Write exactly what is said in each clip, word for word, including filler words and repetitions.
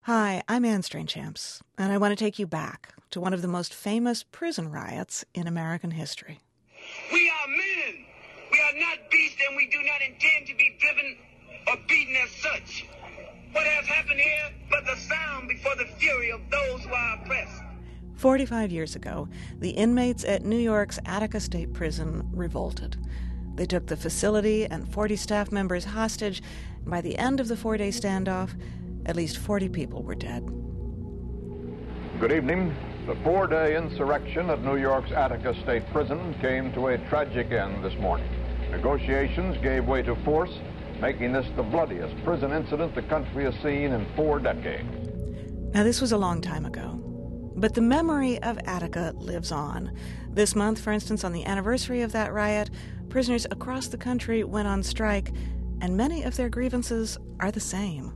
Hi, I'm Anne Strainchamps, and I want to take you back to one of the most famous prison riots in American history. We are men. We are not beasts, and we do not intend to be driven or beaten as such. What has happened here but the sound before the fury of those who are oppressed? Forty-five years ago, the inmates at New York's Attica State Prison revolted. They took the facility and forty staff members hostage, and by the end of the four-day standoff, at least forty people were dead. Good evening. The four-day insurrection at New York's Attica State Prison came to a tragic end this morning. Negotiations gave way to force, making this the bloodiest prison incident the country has seen in four decades. Now, this was a long time ago, but the memory of Attica lives on. This month, for instance, on the anniversary of that riot, prisoners across the country went on strike, and many of their grievances are the same.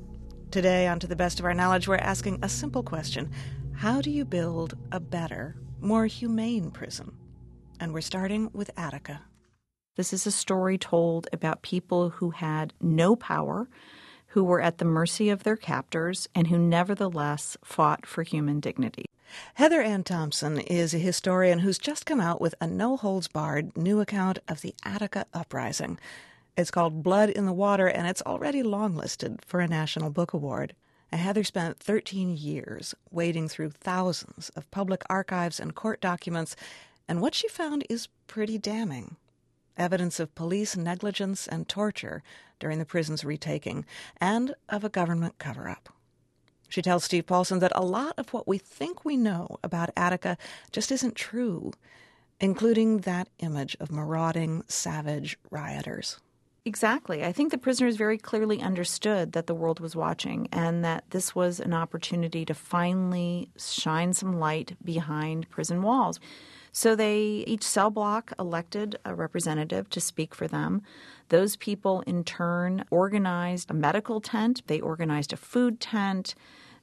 Today, on To the Best of Our Knowledge, we're asking a simple question. How do you build a better, more humane prison? And we're starting with Attica. This is a story told about people who had no power, who were at the mercy of their captors, and who nevertheless fought for human dignity. Heather Ann Thompson is a historian who's just come out with a no-holds-barred new account of the Attica Uprising. It's called Blood in the Water, and it's already longlisted for a National Book Award. Heather spent thirteen years wading through thousands of public archives and court documents, and what she found is pretty damning. Evidence of police negligence and torture during the prison's retaking, and of a government cover-up. She tells Steve Paulson that a lot of what we think we know about Attica just isn't true, including that image of marauding, savage rioters. Exactly. I think the prisoners very clearly understood that the world was watching and that this was an opportunity to finally shine some light behind prison walls. So they, each cell block elected a representative to speak for them. Those people in turn organized a medical tent. They organized a food tent.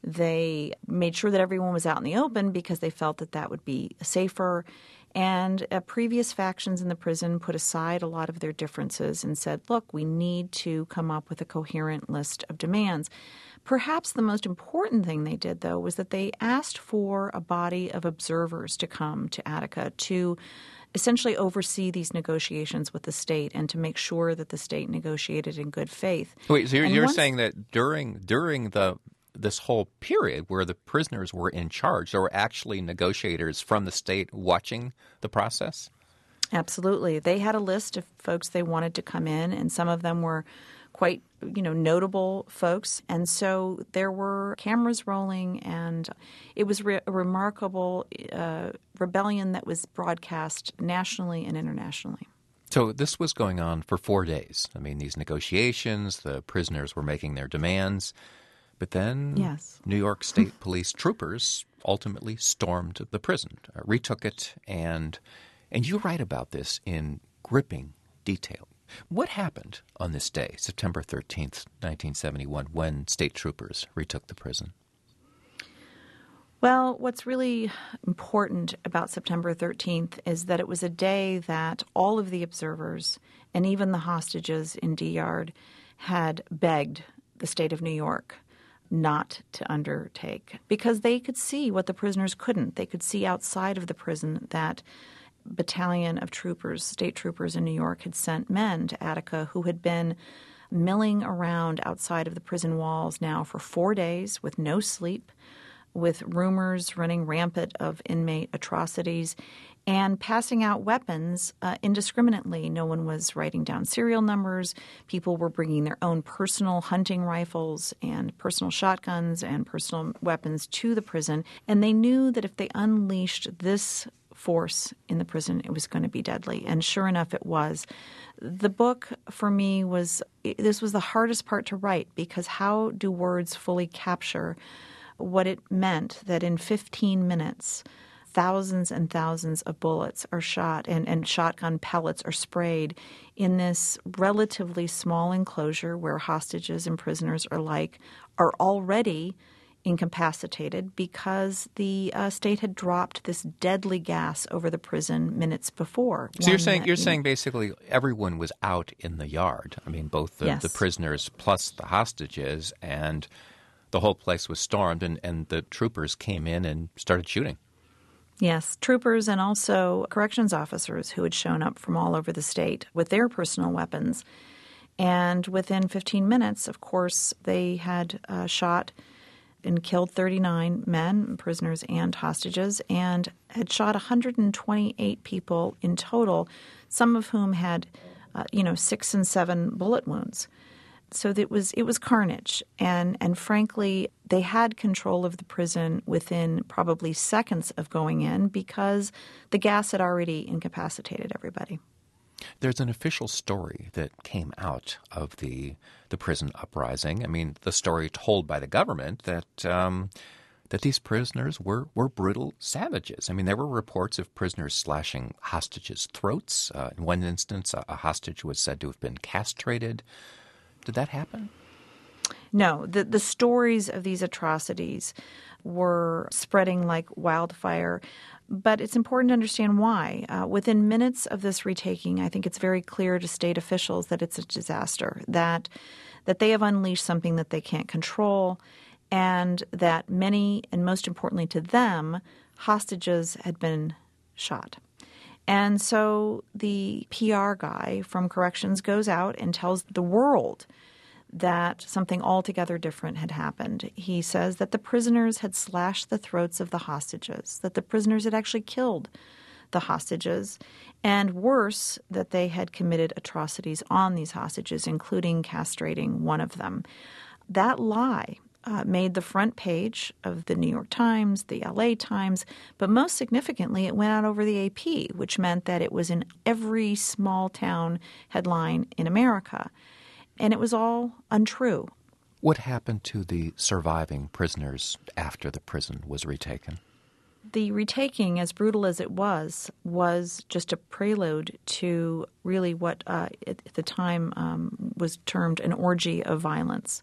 They made sure that everyone was out in the open because they felt that that would be safer. And uh, previous factions in the prison put aside a lot of their differences and said, look, we need to come up with a coherent list of demands. Perhaps the most important thing they did, though, was that they asked for a body of observers to come to Attica to essentially oversee these negotiations with the state and to make sure that the state negotiated in good faith. Wait, so you're, you're once, saying that during during the this whole period where the prisoners were in charge, there were actually negotiators from the state watching the process? Absolutely. They had a list of folks they wanted to come in, and some of them were quite, you know, notable folks. And so there were cameras rolling, and it was re- a remarkable uh, rebellion that was broadcast nationally and internationally. So this was going on for four days. I mean, these negotiations, the prisoners were making their demands. But then yes. New York State Police troopers ultimately stormed the prison, uh, retook it, and and you write about this in gripping detail. What happened on this day, September thirteenth, nineteen seventy-one, when state troopers retook the prison? Well, what's really important about September thirteenth is that it was a day that all of the observers and even the hostages in D-Yard had begged the state of New York not to undertake, because they could see what the prisoners couldn't. They could see outside of the prison that battalion of troopers, state troopers in New York, had sent men to Attica who had been milling around outside of the prison walls now for four days with no sleep, with rumors running rampant of inmate atrocities, and passing out weapons uh, indiscriminately. No one was writing down serial numbers. People were bringing their own personal hunting rifles and personal shotguns and personal weapons to the prison. And they knew that if they unleashed this force in the prison, it was going to be deadly. And sure enough, it was. The book, for me, was – this was the hardest part to write, because how do words fully capture what it meant that in fifteen minutes – thousands and thousands of bullets are shot and, and shotgun pellets are sprayed in this relatively small enclosure where hostages and prisoners alike are already incapacitated because the uh, state had dropped this deadly gas over the prison minutes before. So you're saying that, you're you saying know, basically everyone was out in the yard. I mean, both the, yes. the prisoners plus the hostages, and the whole place was stormed, and, and the troopers came in and started shooting. Yes, troopers and also corrections officers who had shown up from all over the state with their personal weapons. And within fifteen minutes, of course, they had uh, shot and killed thirty-nine men, prisoners and hostages, and had shot one hundred twenty-eight people in total, some of whom had, uh, you know, six and seven bullet wounds. So it was it was carnage, and and frankly, they had control of the prison within probably seconds of going in because the gas had already incapacitated everybody. There's an official story that came out of the the prison uprising. I mean, the story told by the government that um, that these prisoners were, were brutal savages. I mean, there were reports of prisoners slashing hostages' throats. Uh, in one instance, a, a hostage was said to have been castrated. Did that happen? No. The, the stories of these atrocities were spreading like wildfire. But it's important to understand why. Uh, within minutes of this retaking, I think it's very clear to state officials that it's a disaster, that that they have unleashed something that they can't control, and that many, and most importantly to them, hostages had been shot. And so the P R guy from Corrections goes out and tells the world that something altogether different had happened. He says that the prisoners had slashed the throats of the hostages, that the prisoners had actually killed the hostages, and worse, that they had committed atrocities on these hostages, including castrating one of them. That lie uh, made the front page of the New York Times, the L A Times, but most significantly, it went out over the A P, which meant that it was in every small town headline in America. And it was all untrue. What happened to the surviving prisoners after the prison was retaken? The retaking, as brutal as it was, was just a prelude to really what uh, at the time um, was termed an orgy of violence.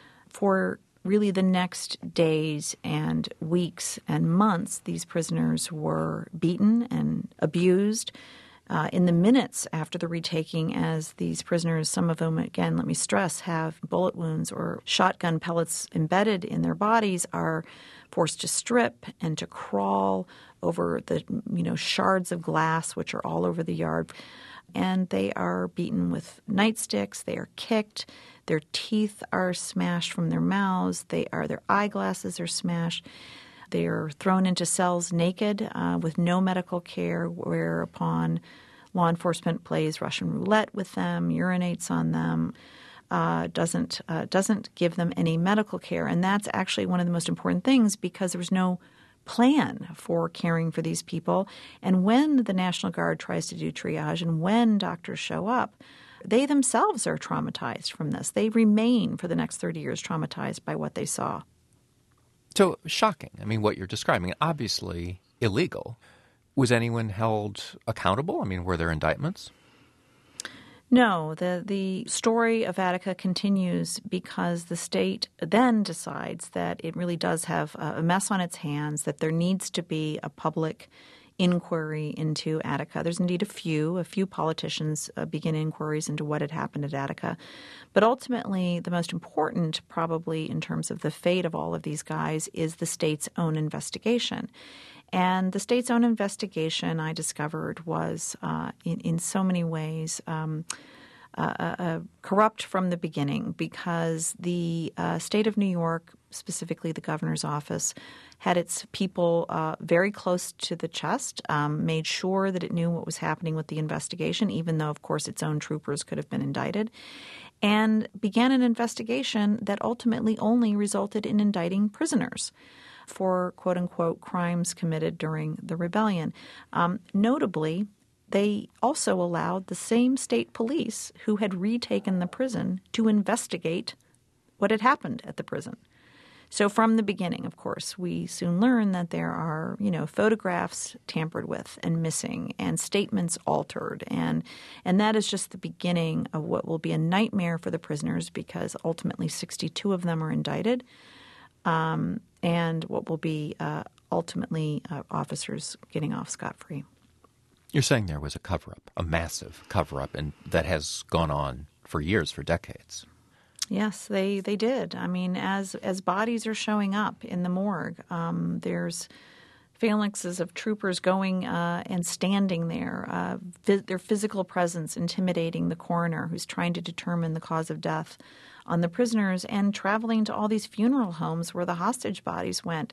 For really the next days and weeks and months, these prisoners were beaten and abused. Uh, in the minutes after the retaking, as these prisoners, some of them, again, let me stress, have bullet wounds or shotgun pellets embedded in their bodies, are forced to strip and to crawl over the, you know, shards of glass which are all over the yard. And they are beaten with nightsticks. They are kicked. Their teeth are smashed from their mouths. They are their eyeglasses are smashed. They are thrown into cells naked uh, with no medical care, whereupon law enforcement plays Russian roulette with them, urinates on them, uh, doesn't uh, doesn't give them any medical care. And that's actually one of the most important things because there was no plan for caring for these people. And when the National Guard tries to do triage and when doctors show up, they themselves are traumatized from this. They remain for the next thirty years traumatized by what they saw. So shocking. I mean, what you're describing, obviously illegal. Was anyone held accountable? I mean, were there indictments? No. The, the story of Attica continues because the state then decides that it really does have a mess on its hands, that there needs to be a public inquiry into Attica. There's indeed a few. A few politicians uh, begin inquiries into what had happened at Attica. But ultimately, the most important, probably in terms of the fate of all of these guys, is the state's own investigation. And the state's own investigation, I discovered, was uh, in, in so many ways um, uh, uh, corrupt from the beginning because the uh, state of New York, specifically the governor's office, had its people uh, very close to the chest, um, made sure that it knew what was happening with the investigation, even though, of course, its own troopers could have been indicted, and began an investigation that ultimately only resulted in indicting prisoners for, quote-unquote, crimes committed during the rebellion. Um, notably, they also allowed the same state police who had retaken the prison to investigate what had happened at the prison. So from the beginning, of course, we soon learn that there are, you know, photographs tampered with and missing and statements altered. And and that is just the beginning of what will be a nightmare for the prisoners because ultimately sixty-two of them are indicted um, and what will be uh, ultimately uh, officers getting off scot-free. You're saying there was a cover-up, a massive cover-up, and that has gone on for years, for decades. Yes, they, they did. I mean, as as bodies are showing up in the morgue, um, there's phalanxes of troopers going uh, and standing there, uh, phys- their physical presence intimidating the coroner who's trying to determine the cause of death on the prisoners, and traveling to all these funeral homes where the hostage bodies went,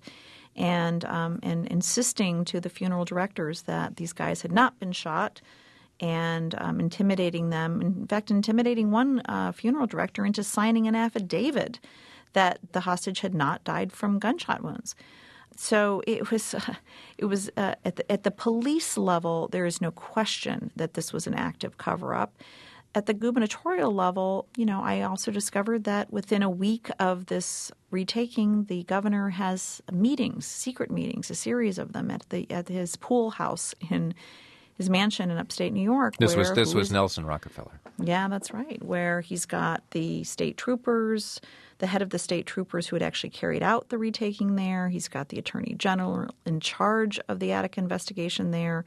and um, and insisting to the funeral directors that these guys had not been shot, and um, intimidating them. In fact, intimidating one uh, funeral director into signing an affidavit that the hostage had not died from gunshot wounds. So it was, uh, it was uh, at the, at the police level, there is no question that this was an active cover-up. At the gubernatorial level, you know, I also discovered that within a week of this retaking, the governor has meetings, secret meetings, a series of them at the at his pool house in his mansion in upstate New York. This where, was this was was, Nelson Rockefeller. Yeah, that's right. Where he's got the state troopers, the head of the state troopers who had actually carried out the retaking there. He's got the attorney general in charge of the Attica investigation there,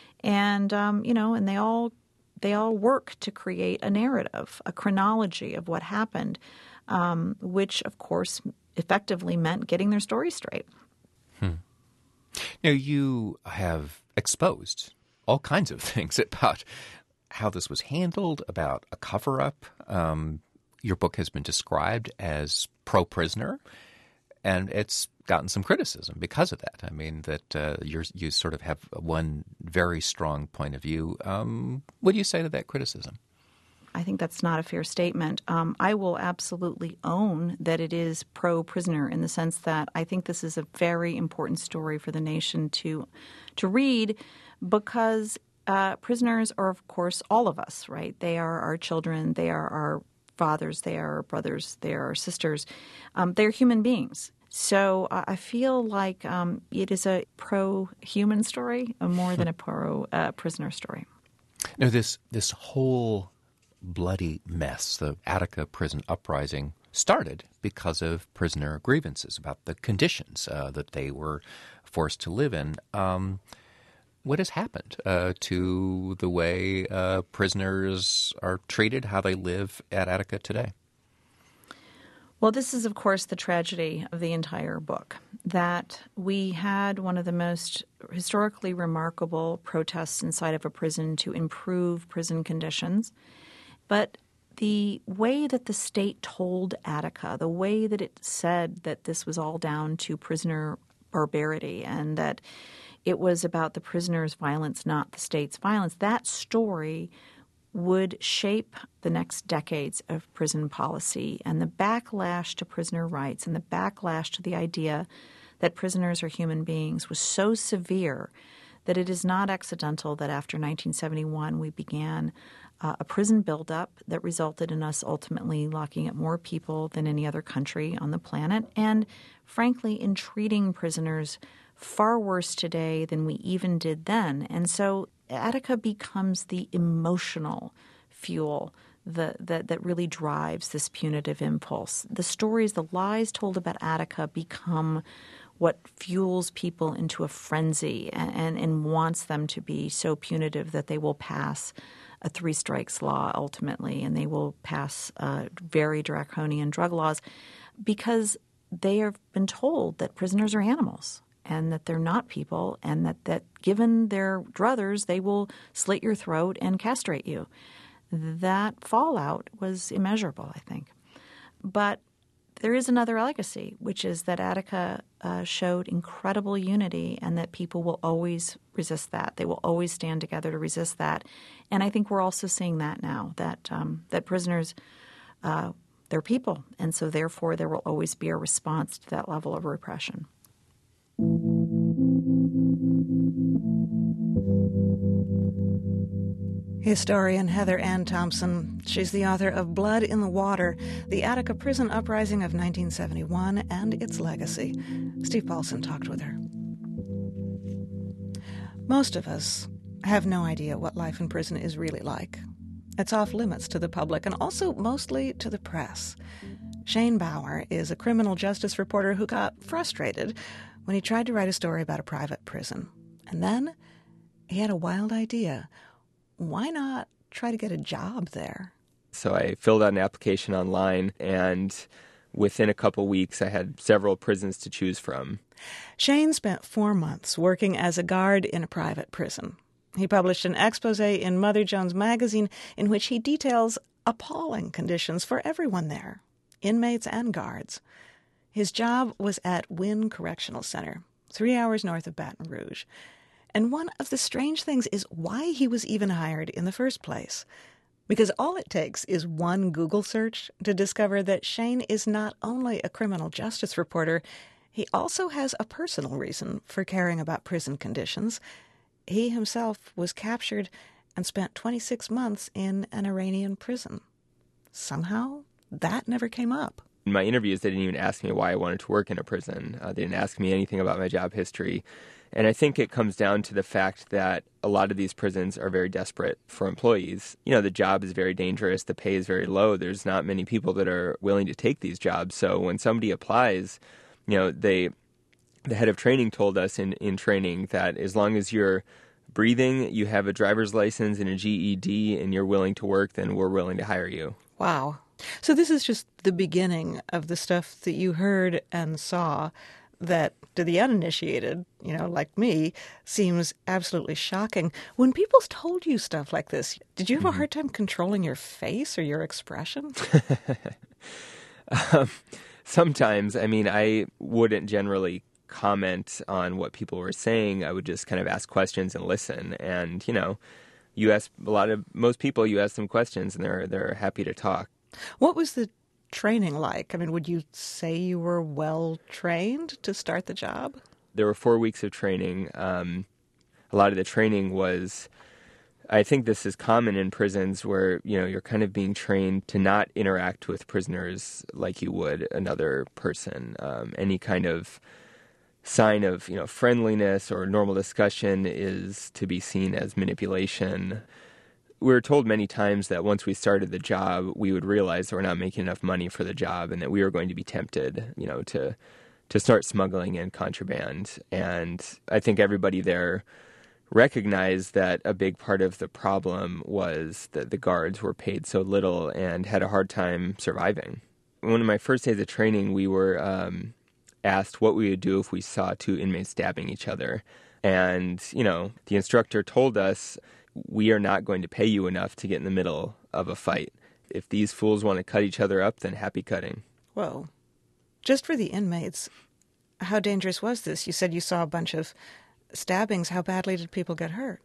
and um, you know, and they all they all work to create a narrative, a chronology of what happened, um, which of course effectively meant getting their story straight. Hmm. Now you have exposed all kinds of things about how this was handled, about a cover-up. Um, your book has been described as pro-prisoner, and it's gotten some criticism because of that. I mean, that uh, you're, you sort of have one very strong point of view. Um, what do you say to that criticism? I think that's not a fair statement. Um, I will absolutely own that it is pro-prisoner in the sense that I think this is a very important story for the nation to to read, because uh, prisoners are, of course, all of us, right? They are our children. They are our fathers. They are our brothers. They are our sisters. Um, they're human beings. So uh, I feel like um, it is a pro-human story uh, more than a pro-prisoner uh, story. Now, this this whole bloody mess, the Attica prison uprising, started because of prisoner grievances about the conditions uh, that they were forced to live in. Um, what has happened uh, to the way uh, prisoners are treated, how they live at Attica today? Well, this is, of course, the tragedy of the entire book, that we had one of the most historically remarkable protests inside of a prison to improve prison conditions. But the way that the state told Attica, the way that it said that this was all down to prisoner barbarity and that it was about the prisoners' violence, not the state's violence, that story would shape the next decades of prison policy. And the backlash to prisoner rights and the backlash to the idea that prisoners are human beings was so severe that it is not accidental that after nineteen seventy-one we began uh, a prison buildup that resulted in us ultimately locking up more people than any other country on the planet, and frankly in treating prisoners far worse today than we even did then. And so Attica becomes the emotional fuel that, that, that really drives this punitive impulse. The stories, the lies told about Attica become what fuels people into a frenzy and, and, and wants them to be so punitive that they will pass a three strikes law ultimately, and they will pass uh, very draconian drug laws because they have been told that prisoners are animals and that they're not people, and that, that given their druthers, they will slit your throat and castrate you. That fallout was immeasurable, I think. But there is another legacy, which is that Attica uh, showed incredible unity and that people will always resist that. They will always stand together to resist that. And I think we're also seeing that now, that um, that prisoners, uh, they're people. And so therefore there will always be a response to that level of repression. Historian Heather Ann Thompson. She's the author of Blood in the Water, the Attica Prison Uprising of nineteen seventy-one and its legacy. Steve Paulson talked with her. Most of us have no idea what life in prison is really like. It's off limits to the public and also mostly to the press. Shane Bauer is a criminal justice reporter who got frustrated when he tried to write a story about a private prison. And then he had a wild idea. Why not try to get a job there? So I filled out an application online, and within a couple weeks, I had several prisons to choose from. Shane spent four months working as a guard in a private prison. He published an expose in Mother Jones magazine in which he details appalling conditions for everyone there, inmates and guards. His job was at Wynn Correctional Center, three hours north of Baton Rouge. And one of the strange things is why he was even hired in the first place. Because all it takes is one Google search to discover that Shane is not only a criminal justice reporter, he also has a personal reason for caring about prison conditions. He himself was captured and spent twenty-six months in an Iranian prison. Somehow, that never came up. In my interviews, they didn't even ask me why I wanted to work in a prison. Uh, they didn't ask me anything about my job history. And I think it comes down to the fact that a lot of these prisons are very desperate for employees. You know, the job is very dangerous. The pay is very low. There's not many people that are willing to take these jobs. So when somebody applies, you know, they, the head of training told us in, in training that as long as you're breathing, you have a driver's license and a G E D, and you're willing to work, then we're willing to hire you. Wow. So this is just the beginning of the stuff that you heard and saw that to the uninitiated, you know, like me, seems absolutely shocking. When people told you stuff like this, did you have mm-hmm. a hard time controlling your face or your expression? um, sometimes. I mean, I wouldn't generally comment on what people were saying. I would just kind of ask questions and listen. And, you know, you ask a lot of, most people, you ask them questions and they're they're happy to talk. What was the training like? I mean, would you say you were well trained to start the job? There were four weeks of training. Um, a lot of the training was, I think this is common in prisons where, you know, you're kind of being trained to not interact with prisoners like you would another person. Um, any kind of sign of, you know, friendliness or normal discussion is to be seen as manipulation. We were told many times that once we started the job, we would realize that we're not making enough money for the job and that we were going to be tempted, you know, to to start smuggling in contraband. And I think everybody there recognized that a big part of the problem was that the guards were paid so little and had a hard time surviving. One of my first days of training, we were um, asked what we would do if we saw two inmates stabbing each other. And, you know, the instructor told us, we are not going to pay you enough to get in the middle of a fight. If these fools want to cut each other up, then happy cutting. Whoa. Just for the inmates, how dangerous was this? You said you saw a bunch of stabbings. How badly did people get hurt?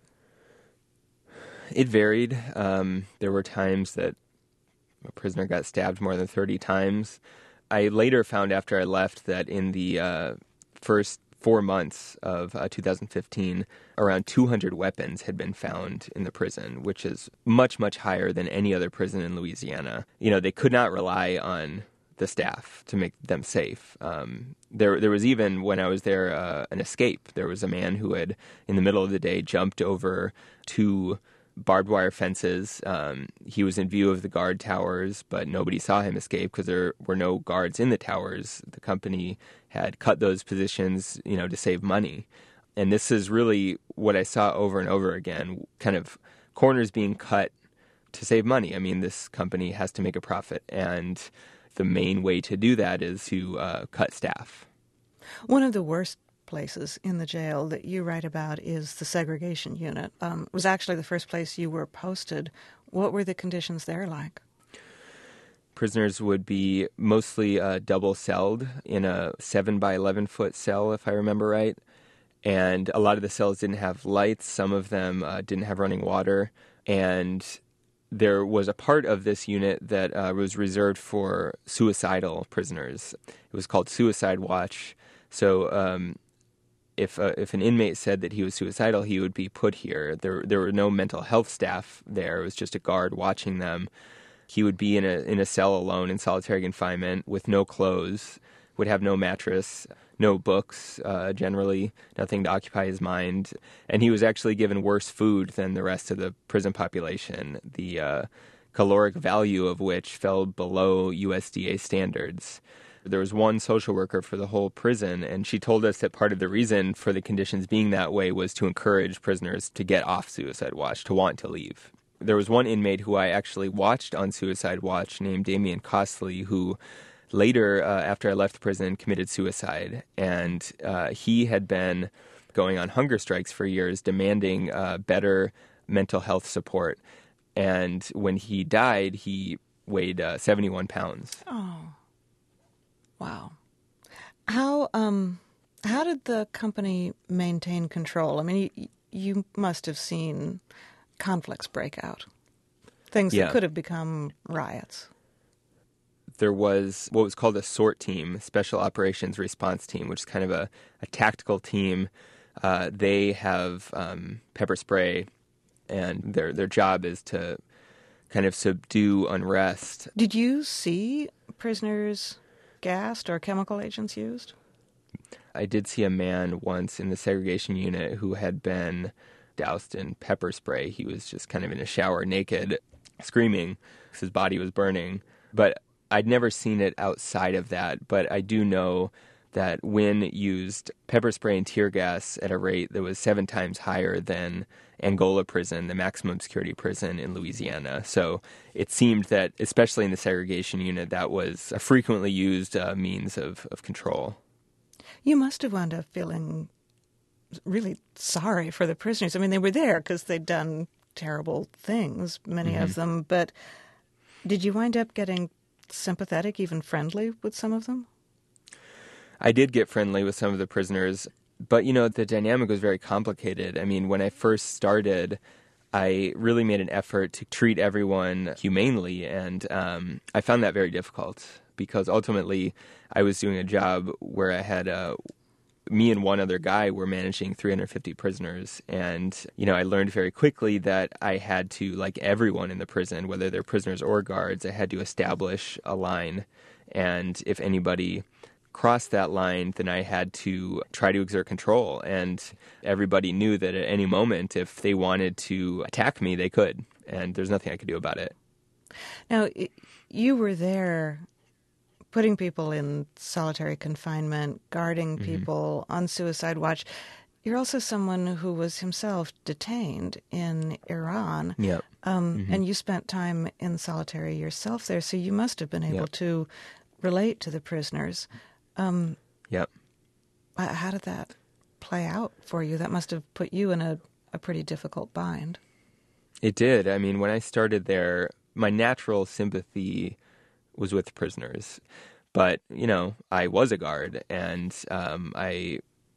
It varied. Um, there were times that a prisoner got stabbed more than thirty times. I later found after I left that in the uh, first four months of uh, two thousand fifteen, around two hundred weapons had been found in the prison, which is much, much higher than any other prison in Louisiana. You know, they could not rely on the staff to make them safe. Um, there, there was even, when I was there, uh, an escape. There was a man who had, in the middle of the day, jumped over two barbed wire fences. Um, he was in view of the guard towers, but nobody saw him escape because there were no guards in the towers. The company had cut those positions, you know, to save money. And this is really what I saw over and over again, kind of corners being cut to save money. I mean, this company has to make a profit, and the main way to do that is to uh, cut staff. One of the worst places in the jail that you write about is the segregation unit. Um, it was actually the first place you were posted. What were the conditions there like? Prisoners would be mostly uh, double-celled in a seven by eleven foot cell, if I remember right. And a lot of the cells didn't have lights. Some of them uh, didn't have running water. And there was a part of this unit that uh, was reserved for suicidal prisoners. It was called Suicide Watch. So um, if uh, if an inmate said that he was suicidal, he would be put here. There there were no mental health staff there. It was just a guard watching them. He would be in a in a cell alone in solitary confinement with no clothes, would have no mattress, no books, uh, generally, nothing to occupy his mind. And he was actually given worse food than the rest of the prison population, the uh, caloric value of which fell below U S D A standards. There was one social worker for the whole prison, and she told us that part of the reason for the conditions being that way was to encourage prisoners to get off Suicide Watch, to want to leave. there was one inmate who I actually watched on Suicide Watch named Damian Costley, who later, uh, after I left prison, committed suicide. And uh, he had been going on hunger strikes for years, demanding uh, better mental health support. And when he died, he weighed uh, seventy-one pounds. Oh, wow. How um how did the company maintain control? I mean, you, you must have seen conflicts break out, things Yeah. that could have become riots. There was what was called a SORT team, Special Operations Response Team, which is kind of a, a tactical team. Uh, they have um, pepper spray, and their their job is to kind of subdue unrest. Did you see prisoners gassed or chemical agents used? I did see a man once in the segregation unit who had been doused in pepper spray. He was just kind of in a shower naked, screaming because his body was burning. But I'd never seen it outside of that. But I do know that Wynne used pepper spray and tear gas at a rate that was seven times higher than Angola prison, the maximum security prison in Louisiana. So it seemed that, especially in the segregation unit, that was a frequently used uh, means of, of control. You must have wound up feeling really sorry for the prisoners. I mean, they were there because they'd done terrible things, many Mm-hmm. of them. But did you wind up getting sympathetic, even friendly with some of them? I did get friendly with some of the prisoners, but, you know, the dynamic was very complicated. I mean, when I first started, I really made an effort to treat everyone humanely, and um, I found that very difficult because ultimately I was doing a job where I had uh, me and one other guy were managing three hundred fifty prisoners, and, you know, I learned very quickly that I had to, like everyone in the prison, whether they're prisoners or guards, I had to establish a line, and if anybody crossed that line, then I had to try to exert control. And everybody knew that at any moment, if they wanted to attack me, they could. And there's nothing I could do about it. Now, you were there putting people in solitary confinement, guarding Mm-hmm. people on suicide watch. You're also someone who was himself detained in Iran. Yep. Um, Mm-hmm. And you spent time in solitary yourself there, so you must have been able Yep. to relate to the prisoners. Um, Yep. how did that play out for you? That must have put you in a, a pretty difficult bind. It did. I mean, when I started there, my natural sympathy was with prisoners. But, you know, I was a guard, and um, I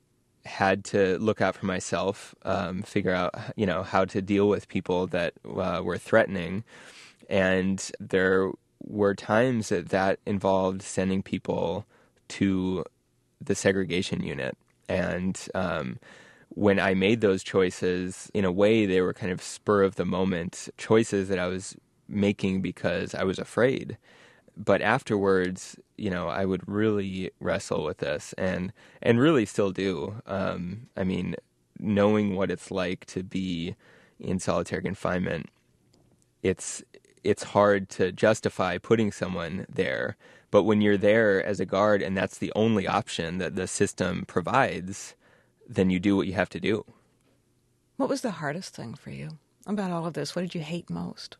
had to look out for myself, um, figure out, you know, how to deal with people that uh, were threatening. And there were times that that involved sending people to the segregation unit. And um, when I made those choices, in a way, they were kind of spur of the moment choices that I was making because I was afraid. But afterwards, you know, I would really wrestle with this and, and really still do. Um, I mean, knowing what it's like to be in solitary confinement, it's it's hard to justify putting someone there. But when you're there as a guard and that's the only option that the system provides, then you do what you have to do. What was the hardest thing for you about all of this? What did you hate most?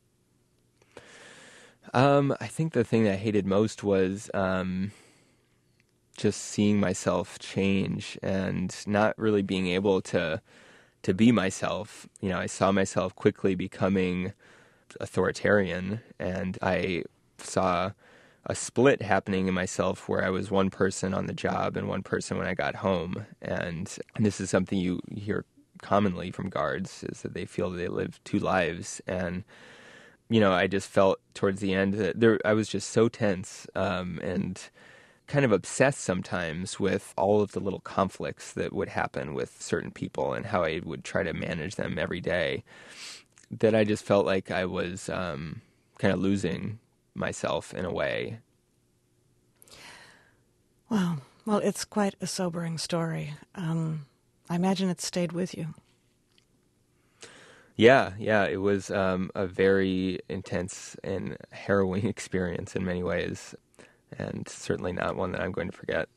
Um, I think the thing that I hated most was um, just seeing myself change and not really being able to to be myself. You know, I saw myself quickly becoming authoritarian, and I saw a split happening in myself where I was one person on the job and one person when I got home. And, and this is something you hear commonly from guards, is that they feel that they live two lives. And, you know, I just felt towards the end that there, I was just so tense um, and kind of obsessed sometimes with all of the little conflicts that would happen with certain people and how I would try to manage them every day, that I just felt like I was um, kind of losing myself in a way. Wow. Well, it's quite a sobering story. Um, I imagine it stayed with you. Yeah, yeah, it was um, a very intense and harrowing experience in many ways, and certainly not one that I'm going to forget.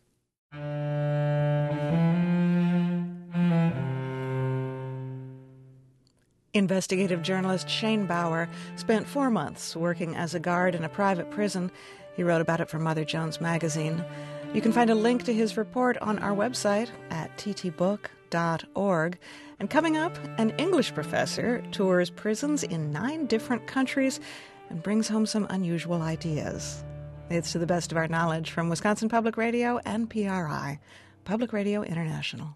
Investigative journalist Shane Bauer spent four months working as a guard in a private prison. He wrote about it for Mother Jones magazine. You can find a link to his report on our website at t t book dot org. And coming up, an English professor tours prisons in nine different countries and brings home some unusual ideas. It's to the best of our knowledge from Wisconsin Public Radio and P R I, Public Radio International.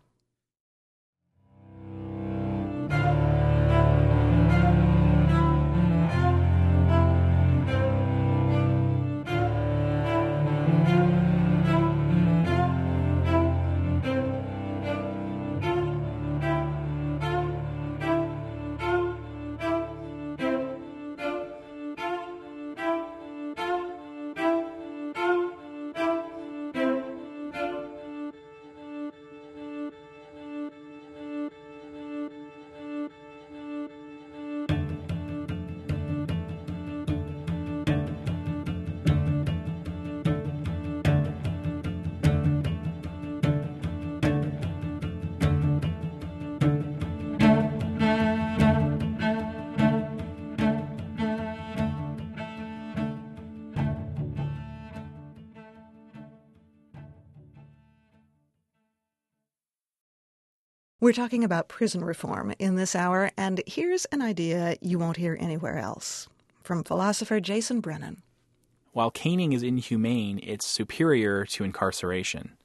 We're talking about prison reform in this hour, and here's an idea you won't hear anywhere else. From philosopher Jason Brennan. While caning is inhumane, it's superior to incarceration.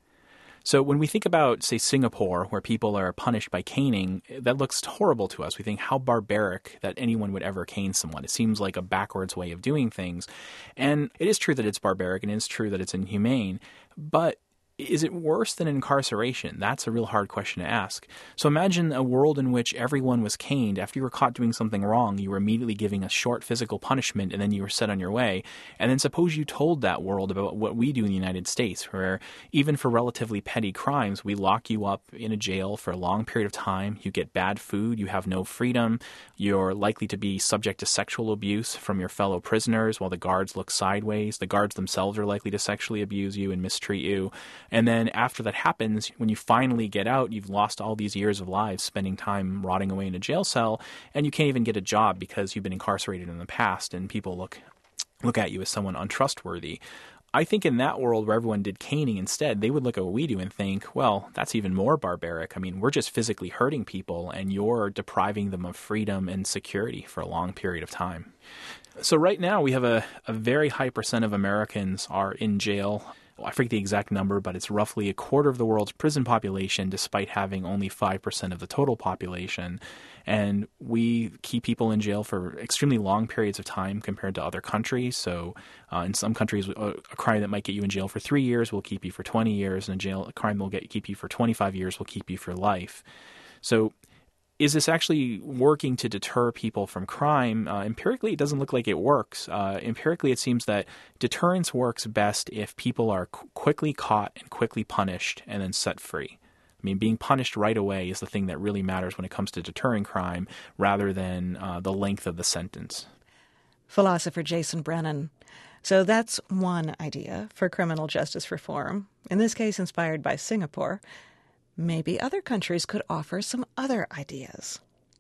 So when we think about, say, Singapore, where people are punished by caning, that looks horrible to us. We think how barbaric that anyone would ever cane someone. It seems like a backwards way of doing things. And it is true that it's barbaric, and it is true that it's inhumane. But is it worse than incarceration? That's a real hard question to ask. So imagine a world in which everyone was caned. After you were caught doing something wrong, you were immediately giving a short physical punishment, and then you were set on your way. And then suppose you told that world about what we do in the United States, where even for relatively petty crimes, we lock you up in a jail for a long period of time. You get bad food. You have no freedom. You're likely to be subject to sexual abuse from your fellow prisoners while the guards look sideways. The guards themselves are likely to sexually abuse you and mistreat you. And then after that happens, when you finally get out, you've lost all these years of lives spending time rotting away in a jail cell, and you can't even get a job because you've been incarcerated in the past, and people look look at you as someone untrustworthy. I think in that world where everyone did caning instead, they would look at what we do and think, well, that's even more barbaric. I mean, we're just physically hurting people, and you're depriving them of freedom and security for a long period of time. So right now we have a, a very high percent of Americans are in jail. I forget the exact number, but it's roughly a quarter of the world's prison population, despite having only five percent of the total population. And we keep people in jail for extremely long periods of time compared to other countries. So uh, in some countries, a, a crime that might get you in jail for three years will keep you for twenty years, and a, jail, a crime that will get, keep you for twenty-five years will keep you for life. So is this actually working to deter people from crime? Uh, empirically, it doesn't look like it works. Uh, empirically, it seems that deterrence works best if people are qu- quickly caught and quickly punished and then set free. I mean, being punished right away is the thing that really matters when it comes to deterring crime rather than uh, the length of the sentence. Philosopher Jason Brennan. So that's one idea for criminal justice reform, in this case inspired by Singapore. Maybe other countries could offer some other ideas.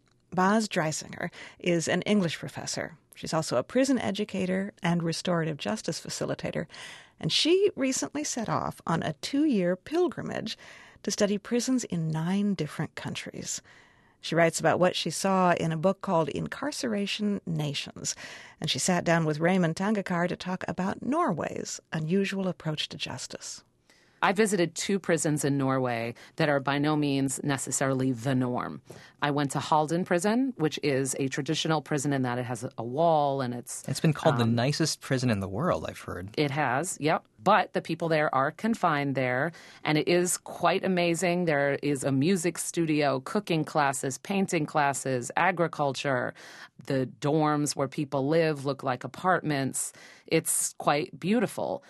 Baz Dreisinger is an English professor. She's also a prison educator and restorative justice facilitator, and she recently set off on a two-year pilgrimage to study prisons in nine different countries. She writes about what she saw in a book called Incarceration Nations, and she sat down with Raymond Tangakar to talk about Norway's unusual approach to justice. I visited two prisons in Norway that are by no means necessarily the norm. I went to Halden Prison, which is a traditional prison in that it has a wall and it's... It's been called um, the nicest prison in the world, I've heard. It has, yep. But the people there are confined there, and it is quite amazing. There is a music studio, cooking classes, painting classes, agriculture. The dorms where people live look like apartments. It's quite beautiful.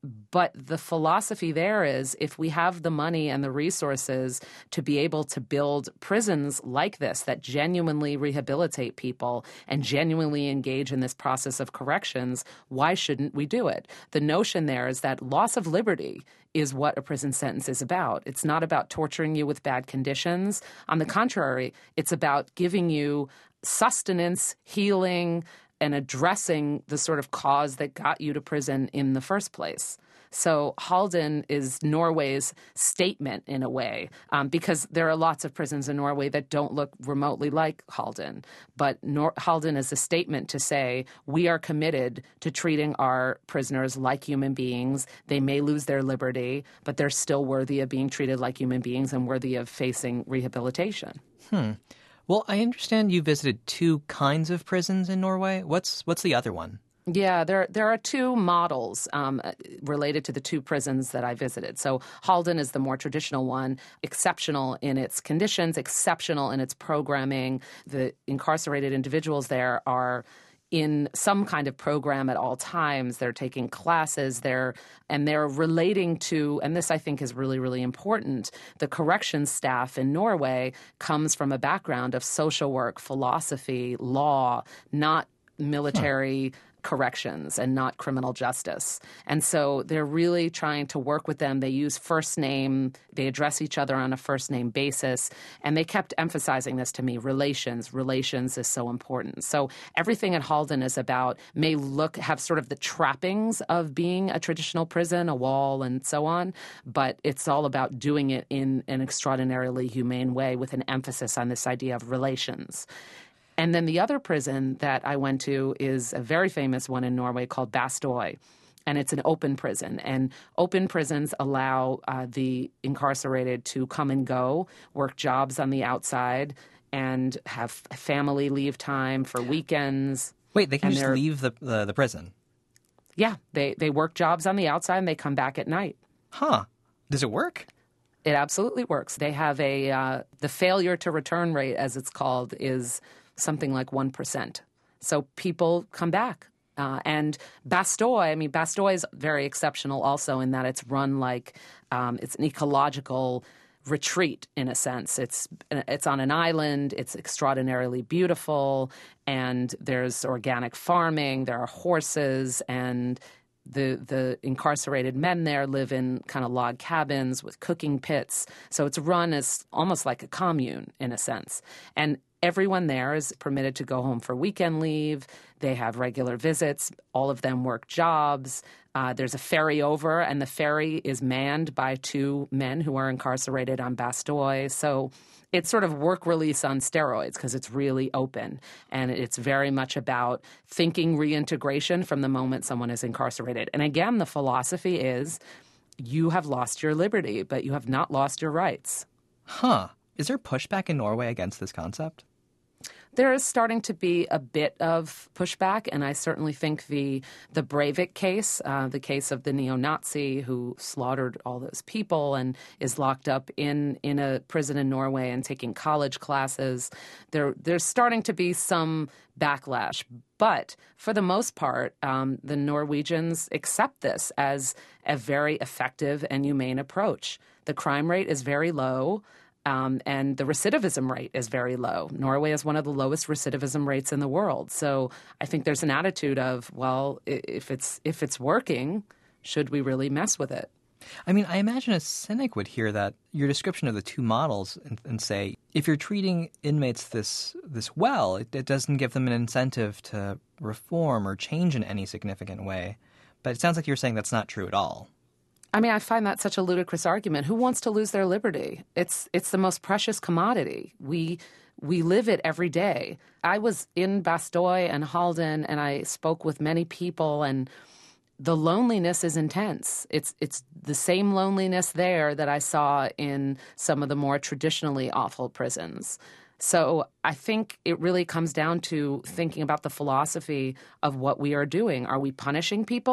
But the philosophy there is if we have the money and the resources to be able to build prisons like this that genuinely rehabilitate people and genuinely engage in this process of corrections, why shouldn't we do it? The notion there is that loss of liberty is what a prison sentence is about. It's not about torturing you with bad conditions. On the contrary, it's about giving you sustenance, healing, and addressing the sort of cause that got you to prison in the first place. So Halden is Norway's statement in a way, um, because there are lots of prisons in Norway that don't look remotely like Halden. But Nor- Halden is a statement to say we are committed to treating our prisoners like human beings. They may lose their liberty, but they're still worthy of being treated like human beings and worthy of facing rehabilitation. Hmm. Well, I understand you visited two kinds of prisons in Norway. What's what's the other one? Yeah, there there are two models um, related to the two prisons that I visited. So Halden is the more traditional one, exceptional in its conditions, exceptional in its programming. The incarcerated individuals there are in some kind of program at all times. They're taking classes, they're and they're relating to, and this I think is really, really important, the corrections staff in Norway comes from a background of social work, philosophy, law, not military huh. corrections and not criminal justice. And so they're really trying to work with them. They use first name. They address each other on a first name basis. And they kept emphasizing this to me. Relations. Relations is so important. So everything at Halden is about, may look, have sort of the trappings of being a traditional prison, a wall and so on. But it's all about doing it in an extraordinarily humane way with an emphasis on this idea of relations. And then the other prison that I went to is a very famous one in Norway called Bastøy, and it's an open prison. And open prisons allow uh, the incarcerated to come and go, work jobs on the outside, and have family leave time for weekends. Wait, they can just leave the, the the prison? Yeah, they, they work jobs on the outside and they come back at night. Huh. Does it work? It absolutely works. They have a uh, the failure to return rate, as it's called, is something like one percent. So people come back. Uh, and Bastøy, I mean, Bastøy is very exceptional also in that it's run like um, it's an ecological retreat in a sense. It's it's on an island. It's extraordinarily beautiful. And there's organic farming. There are horses, and The the incarcerated men there live in kind of log cabins with cooking pits. So it's run as almost like a commune in a sense. And everyone there is permitted to go home for weekend leave. They have regular visits. All of them work jobs. Uh, there's a ferry over, and the ferry is manned by two men who are incarcerated on Bastøy. So it's sort of work release on steroids because it's really open. And it's very much about thinking reintegration from the moment someone is incarcerated. And again, the philosophy is you have lost your liberty, but you have not lost your rights. Huh. Is there pushback in Norway against this concept? There is starting to be a bit of pushback, and I certainly think the the Breivik case, uh, the case of the neo-Nazi who slaughtered all those people and is locked up in, in a prison in Norway and taking college classes, there there's starting to be some backlash. But for the most part, um, the Norwegians accept this as a very effective and humane approach. The crime rate is very low. Um, and the recidivism rate is very low. Norway is one of the lowest recidivism rates in the world. So I think there's an attitude of, well, if it's if it's working, should we really mess with it? I mean, I imagine a cynic would hear that your description of the two models and, and say, if you're treating inmates this this well, it, it doesn't give them an incentive to reform or change in any significant way. But it sounds like you're saying that's not true at all. I mean, I find that such a ludicrous argument. Who wants to lose their liberty? It's it's the most precious commodity. We we live it every day. I was in Bastøy and Halden, and I spoke with many people, and the loneliness is intense. It's it's the same loneliness there that I saw in some of the more traditionally awful prisons. So I think it really comes down to thinking about the philosophy of what we are doing. Are we punishing people,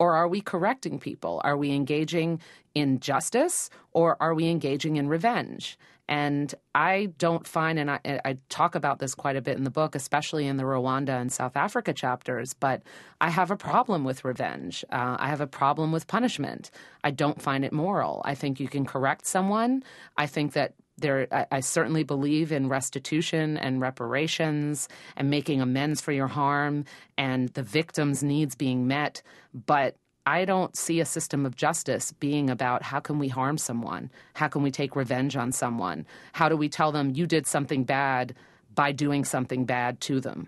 Or are we correcting people? Are we engaging in justice, or are we engaging in revenge? And I don't find, and I, I talk about this quite a bit in the book, especially in the Rwanda and South Africa chapters, but I have a problem with revenge. Uh, I have a problem with punishment. I don't find it moral. I think you can correct someone. I think that There, I, I certainly believe in restitution and reparations and making amends for your harm and the victim's needs being met. But I don't see a system of justice being about how can we harm someone? How can we take revenge on someone? How do we tell them you did something bad by doing something bad to them?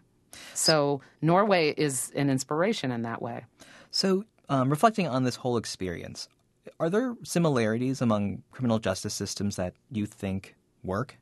So Norway is an inspiration in that way. So um, reflecting on this whole experience, are there similarities among criminal justice systems that you think work?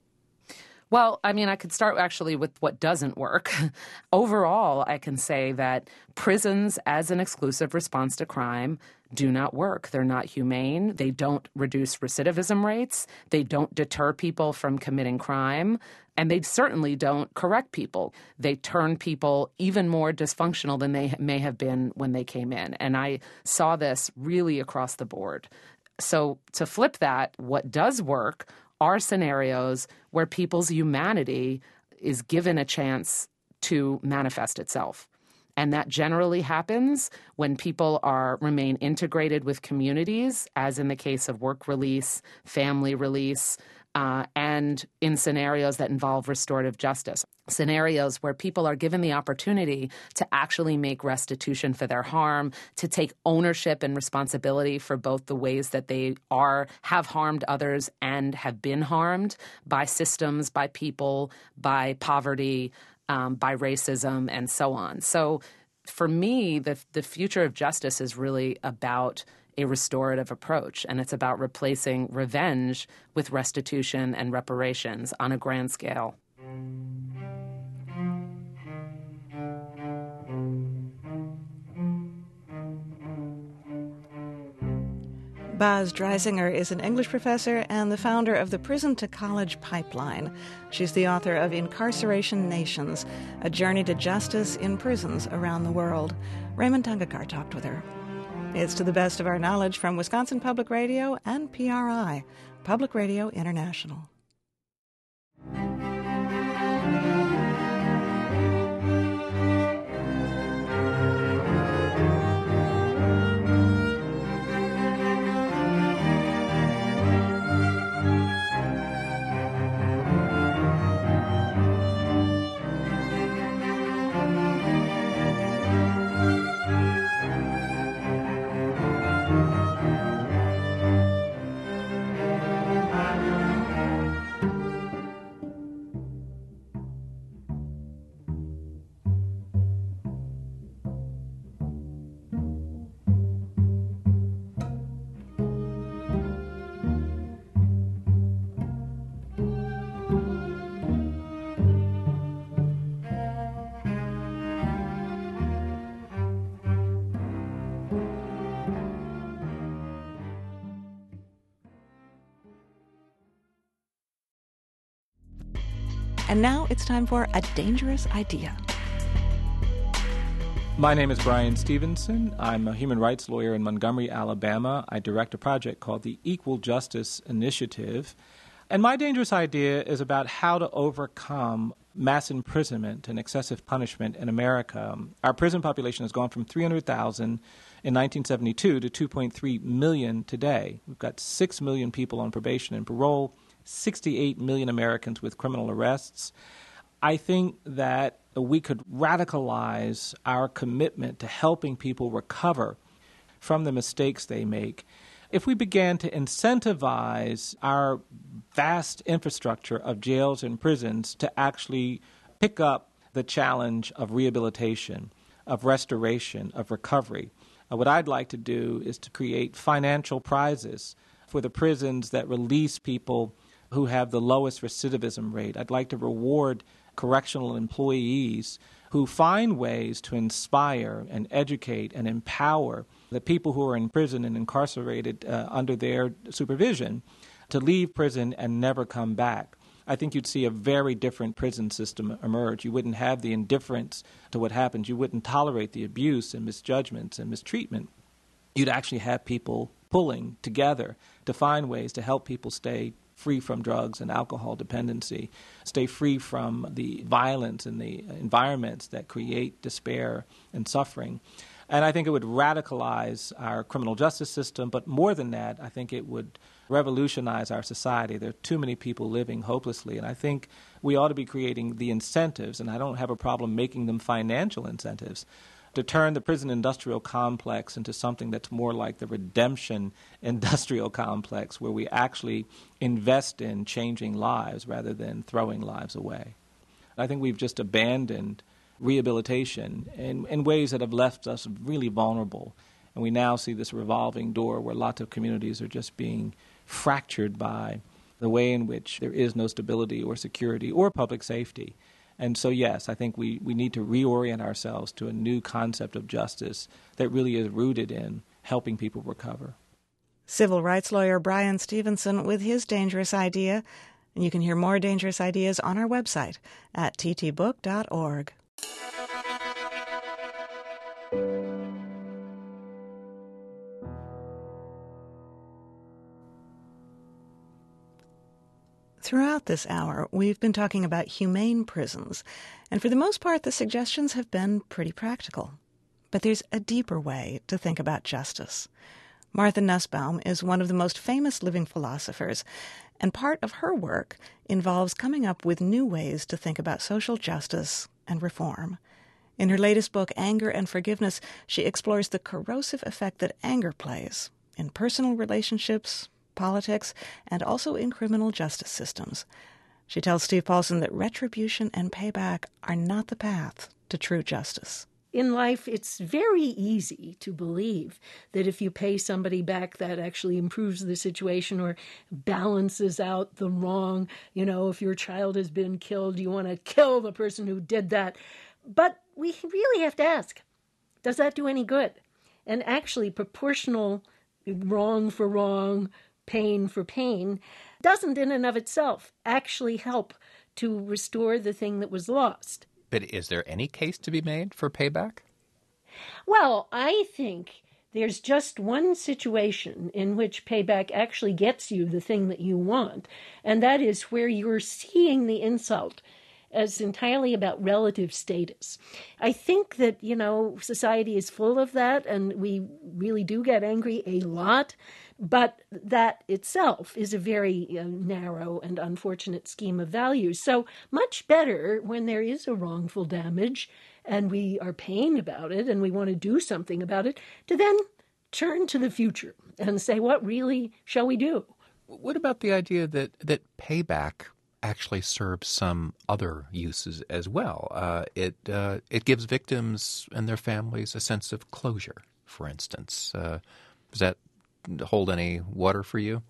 Well, I mean, I could start actually with what doesn't work. Overall, I can say that prisons as an exclusive response to crime do not work. They're not humane. They don't reduce recidivism rates. They don't deter people from committing crime. And they certainly don't correct people. They turn people even more dysfunctional than they may have been when they came in. And I saw this really across the board. So to flip that, what does work are scenarios where people's humanity is given a chance to manifest itself. And that generally happens when people are remain integrated with communities, as in the case of work release, family release, uh, and in scenarios that involve restorative justice. Scenarios where people are given the opportunity to actually make restitution for their harm, to take ownership and responsibility for both the ways that they are have harmed others and have been harmed by systems, by people, by poverty, um, by racism, and so on. So for me, the the future of justice is really about a restorative approach, and it's about replacing revenge with restitution and reparations on a grand scale. Baz Dreisinger is an English professor and the founder of the Prison to College Pipeline. She's the author of Incarceration Nations, A Journey to Justice in Prisons Around the World. Raymond Tungekar talked with her. It's to the best of our knowledge from Wisconsin Public Radio and P R I, Public Radio International. And now it's time for A Dangerous Idea. My name is Brian Stevenson. I'm a human rights lawyer in Montgomery, Alabama. I direct a project called the Equal Justice Initiative. And my dangerous idea is about how to overcome mass imprisonment and excessive punishment in America. Our prison population has gone from three hundred thousand in nineteen seventy-two to two point three million today. We've got six million people on probation and parole, sixty-eight million Americans with criminal arrests. I think that we could radicalize our commitment to helping people recover from the mistakes they make if we began to incentivize our vast infrastructure of jails and prisons to actually pick up the challenge of rehabilitation, of restoration, of recovery. Uh, what I'd like to do is to create financial prizes for the prisons that release people who have the lowest recidivism rate. I'd like to reward correctional employees who find ways to inspire and educate and empower the people who are in prison and incarcerated uh, under their supervision to leave prison and never come back. I think you'd see a very different prison system emerge. You wouldn't have the indifference to what happens. You wouldn't tolerate the abuse and misjudgments and mistreatment. you'd actually have people pulling together to find ways to help people stay free from drugs and alcohol dependency, stay free from the violence and the environments that create despair and suffering. And I think it would radicalize our criminal justice system, but more than that, I think it would revolutionize our society. There are too many people living hopelessly, and I think we ought to be creating the incentives, and I don't have a problem making them financial incentives, to turn the prison industrial complex into something that's more like the redemption industrial complex, where we actually invest in changing lives rather than throwing lives away. I think we've just abandoned rehabilitation in, in ways that have left us really vulnerable. And we now see this revolving door where lots of communities are just being fractured by the way in which there is no stability or security or public safety. And so, yes, I think we, we need to reorient ourselves to a new concept of justice that really is rooted in helping people recover. Civil rights lawyer Bryan Stevenson with his dangerous idea. And you can hear more dangerous ideas on our website at t t book dot org. Throughout this hour, we've been talking about humane prisons, and for the most part, the suggestions have been pretty practical. But there's a deeper way to think about justice. Martha Nussbaum is one of the most famous living philosophers, and part of her work involves coming up with new ways to think about social justice and reform. In her latest book, Anger and Forgiveness, she explores the corrosive effect that anger plays in personal relationships, politics, and also in criminal justice systems. She tells Steve Paulson that retribution and payback are not the path to true justice. In life, it's very easy to believe that if you pay somebody back, that actually improves the situation or balances out the wrong. You know, if your child has been killed, you want to kill the person who did that. But we really have to ask, does that do any good? And actually, proportional wrong for wrong, pain for pain, doesn't in and of itself actually help to restore the thing that was lost. But is there any case to be made for payback? Well, I think there's just one situation in which payback actually gets you the thing that you want, and that is where you're seeing the insult as entirely about relative status. I think that, you know, society is full of that, and we really do get angry a lot, but that itself is a very uh, narrow and unfortunate scheme of values. So much better when there is a wrongful damage and we are pained about it and we want to do something about it, to then turn to the future and say, what really shall we do? What about the idea that, that payback actually serves some other uses as well? Uh, it uh, it gives victims and their families a sense of closure, for instance. Uh, does that hold any water for you?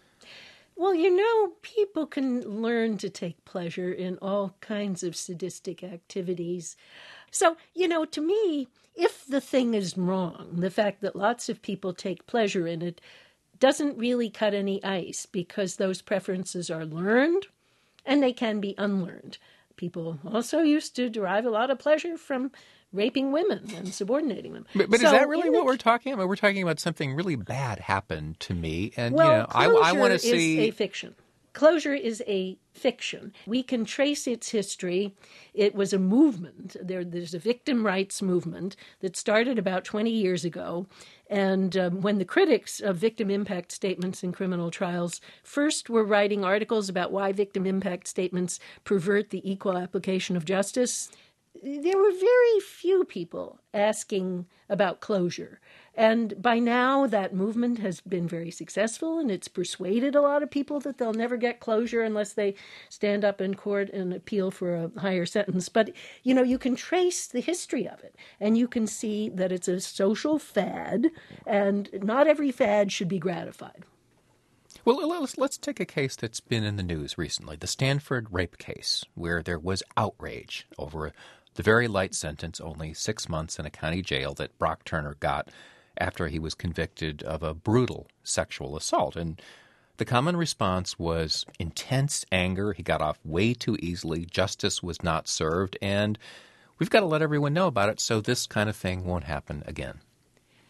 Well, you know, people can learn to take pleasure in all kinds of sadistic activities. So, you know, to me, if the thing is wrong, the fact that lots of people take pleasure in it doesn't really cut any ice, because those preferences are learned and they can be unlearned. People also used to derive a lot of pleasure from raping women and subordinating them. But, but so is that really what the, we're talking about? We're talking about something really bad happened to me, and well, you know, I, I want to see. Is a fiction. Closure is a fiction. We can trace its history. It was a movement. There, there's a victim rights movement that started about twenty years ago. And um, when the critics of victim impact statements in criminal trials first were writing articles about why victim impact statements pervert the equal application of justice, there were very few people asking about closure. And by now, that movement has been very successful, and it's persuaded a lot of people that they'll never get closure unless they stand up in court and appeal for a higher sentence. But, you know, you can trace the history of it, and you can see that it's a social fad, and not every fad should be gratified. Well, let's, let's take a case that's been in the news recently, the Stanford rape case, where there was outrage over the very light sentence, only six months in a county jail, that Brock Turner got after he was convicted of a brutal sexual assault. And the common response was intense anger. He got off way too easily. Justice was not served. And we've got to let everyone know about it so this kind of thing won't happen again.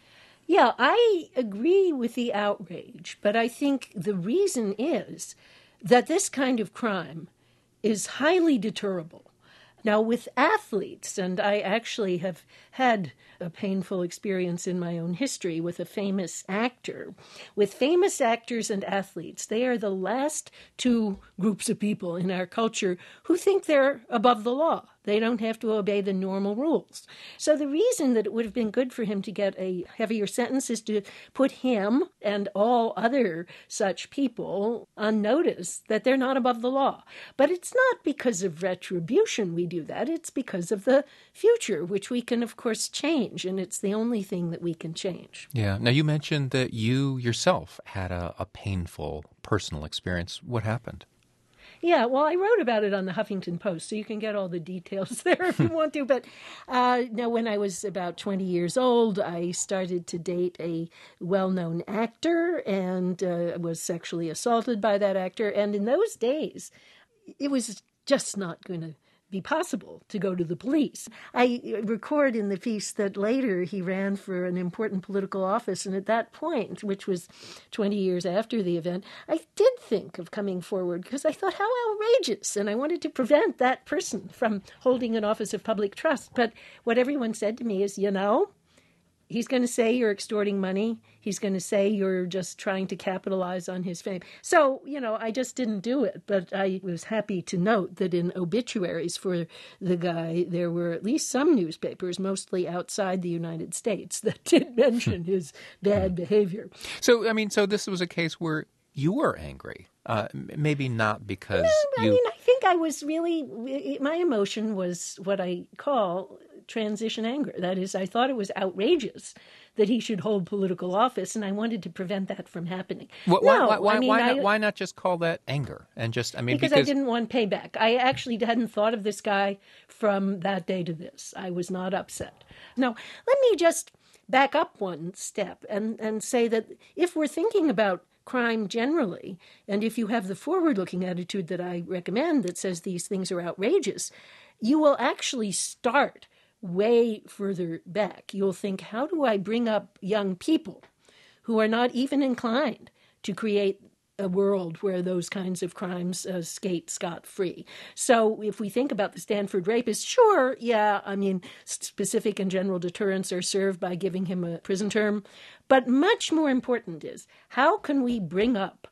Yeah, I agree with the outrage, but I think the reason is that this kind of crime is highly deterrable. Now, with athletes, and I actually have had a painful experience in my own history with a famous actor. With famous actors and athletes, they are the last two groups of people in our culture who think they're above the law. They don't have to obey the normal rules. So the reason that it would have been good for him to get a heavier sentence is to put him and all other such people on notice that they're not above the law. But it's not because of retribution we do that. It's because of the future, which we can, of course, change. And it's the only thing that we can change. Yeah. Now, you mentioned that you yourself had a, a painful personal experience. What happened? Yeah, well, I wrote about it on the Huffington Post, so you can get all the details there if you want to. But uh, now, when I was about twenty years old, I started to date a well-known actor and uh, was sexually assaulted by that actor. And in those days, it was just not going to be possible to go to the police. I record in the piece that later he ran for an important political office, and at that point, which was twenty years after the event, I did think of coming forward because I thought, how outrageous, and I wanted to prevent that person from holding an office of public trust. But what everyone said to me is, you know, he's going to say you're extorting money. He's going to say you're just trying to capitalize on his fame. So, you know, I just didn't do it. But I was happy to note that in obituaries for the guy, there were at least some newspapers, mostly outside the United States, that did mention his bad behavior. So, I mean, so this was a case where you were angry. Uh, maybe not because no, I you... mean, I think I was really... My emotion was what I call transition anger. That is, I thought it was outrageous that he should hold political office, and I wanted to prevent that from happening. Why, no, why, why, I mean, why, I, not, why not just call that anger? And just, I mean, because, because I didn't want payback. I actually hadn't thought of this guy from that day to this. I was not upset. Now, let me just back up one step and, and say that if we're thinking about crime generally, and if you have the forward-looking attitude that I recommend that says these things are outrageous, you will actually start way further back. You'll think, how do I bring up young people who are not even inclined to create a world where those kinds of crimes uh, skate scot-free? So if we think about the Stanford rapist, sure, yeah, I mean, specific and general deterrents are served by giving him a prison term. But much more important is, how can we bring up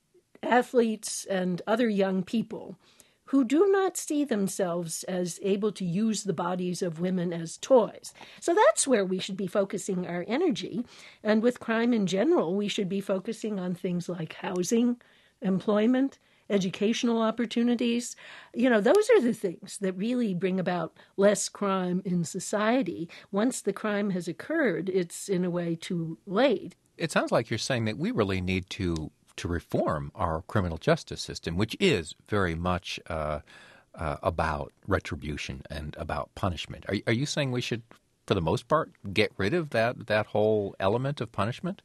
athletes and other young people who do not see themselves as able to use the bodies of women as toys? So that's where we should be focusing our energy. And with crime in general, we should be focusing on things like housing, employment, educational opportunities. You know, those are the things that really bring about less crime in society. Once the crime has occurred, it's in a way too late. It sounds like you're saying that we really need to to reform our criminal justice system, which is very much uh, uh, about retribution and about punishment. Are, are you saying we should, for the most part, get rid of that that whole element of punishment?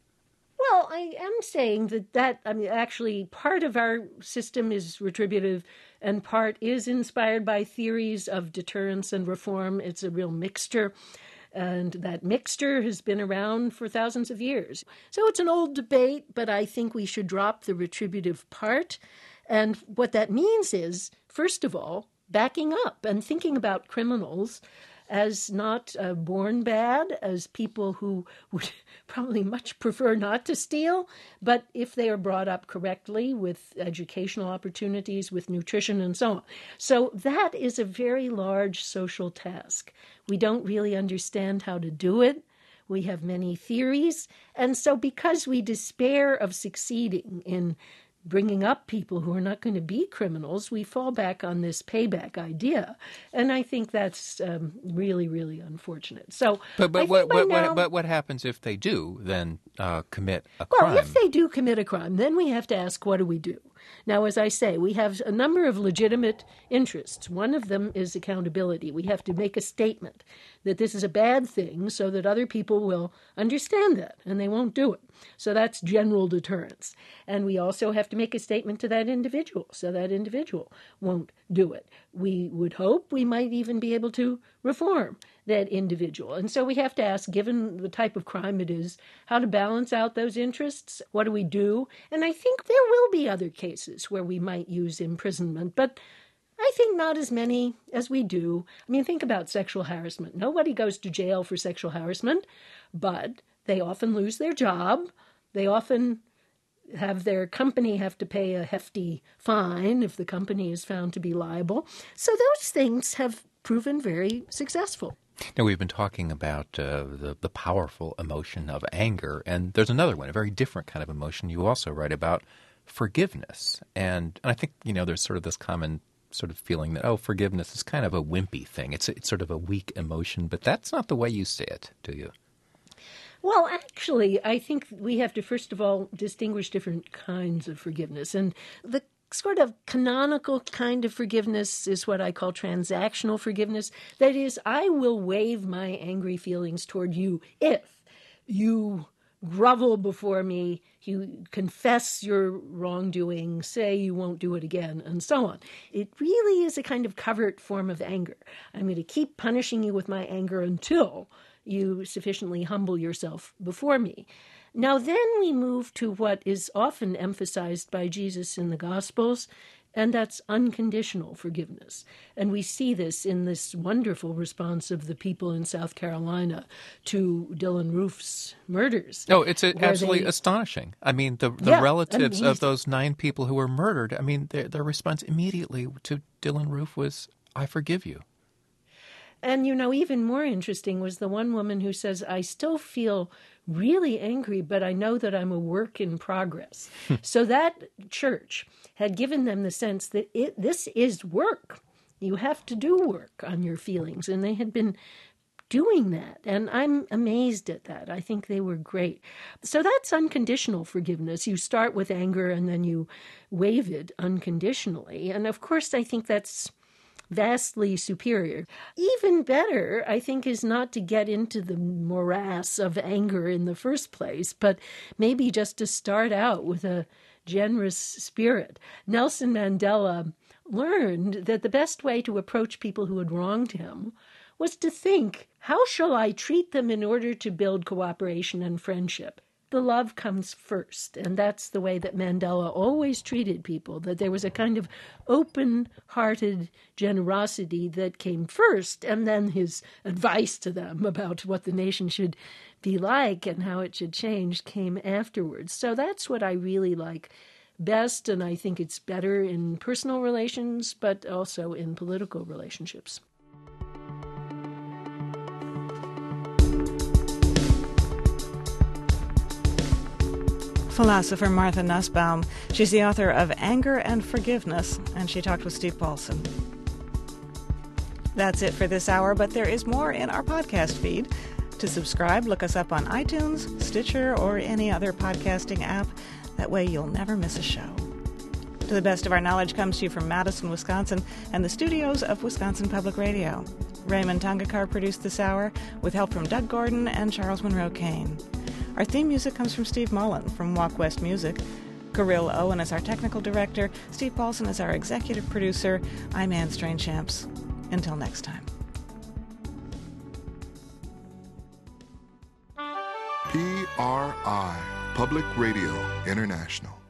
Well, I am saying that that, I mean, actually part of our system is retributive and part is inspired by theories of deterrence and reform. It's a real mixture. And that mixture has been around for thousands of years. So it's an old debate, but I think we should drop the retributive part. And what that means is, first of all, backing up and thinking about criminals as not uh, born bad, as people who would probably much prefer not to steal, but if they are brought up correctly with educational opportunities, with nutrition and so on. So that is a very large social task. We don't really understand how to do it. We have many theories. And so because we despair of succeeding in bringing up people who are not going to be criminals, we fall back on this payback idea. And I think that's um, really, really unfortunate. So, But, but, I what, think by what, now, what, but what happens if they do then uh, commit a crime? Well, if they do commit a crime, then we have to ask, what do we do? Now, as I say, we have a number of legitimate interests. One of them is accountability. We have to make a statement that this is a bad thing so that other people will understand that and they won't do it. So that's general deterrence. And we also have to make a statement to that individual so that individual won't do it. We would hope we might even be able to reform that individual. And so we have to ask, given the type of crime it is, how to balance out those interests. What do we do? And I think there will be other cases where we might use imprisonment, but I think not as many as we do. I mean, think about sexual harassment. Nobody goes to jail for sexual harassment, but they often lose their job. They often have their company have to pay a hefty fine if the company is found to be liable. So those things have proven very successful. Now, we've been talking about uh, the, the powerful emotion of anger, and there's another one, a very different kind of emotion you also write about, forgiveness. And, and I think, you know, there's sort of this common sort of feeling that, oh, forgiveness is kind of a wimpy thing. It's, it's sort of a weak emotion, but that's not the way you say it, do you? Well, actually, I think we have to, first of all, distinguish different kinds of forgiveness. And the sort of canonical kind of forgiveness is what I call transactional forgiveness. That is, I will waive my angry feelings toward you if you grovel before me, you confess your wrongdoing, say you won't do it again, and so on. It really is a kind of covert form of anger. I'm going to keep punishing you with my anger until you sufficiently humble yourself before me. Now then we move to what is often emphasized by Jesus in the Gospels, and that's unconditional forgiveness. And we see this in this wonderful response of the people in South Carolina to Dylann Roof's murders. Oh, it's a, absolutely they, astonishing. I mean, the, the yeah, relatives amazing. of those nine people who were murdered, I mean, their, their response immediately to Dylann Roof was, I forgive you. And, you know, even more interesting was the one woman who says, I still feel really angry, but I know that I'm a work in progress. So that church had given them the sense that it, this is work. You have to do work on your feelings. And they had been doing that. And I'm amazed at that. I think they were great. So that's unconditional forgiveness. You start with anger and then you waive it unconditionally. And of course, I think that's vastly superior. Even better, I think, is not to get into the morass of anger in the first place, but maybe just to start out with a generous spirit. Nelson Mandela learned that the best way to approach people who had wronged him was to think, how shall I treat them in order to build cooperation and friendship? The love comes first, and that's the way that Mandela always treated people, that there was a kind of open-hearted generosity that came first, and then his advice to them about what the nation should be like and how it should change came afterwards. So that's what I really like best, and I think it's better in personal relations, but also in political relationships. Philosopher Martha Nussbaum. She's the author of Anger and Forgiveness, and she talked with Steve Paulson. That's it for this hour, but there is more in our podcast feed. To subscribe, look us up on iTunes, Stitcher, or any other podcasting app. That way you'll never miss a show. To the best of our knowledge comes to you from Madison, Wisconsin, and the studios of Wisconsin Public Radio. Raymond Tongakar produced this hour, with help from Doug Gordon and Charles Monroe Kane. Our theme music comes from Steve Mullen from Walk West Music. Kirill Owen is our technical director. Steve Paulson is our executive producer. I'm Anne Strange-Champs. Until next time. P R I, Public Radio International.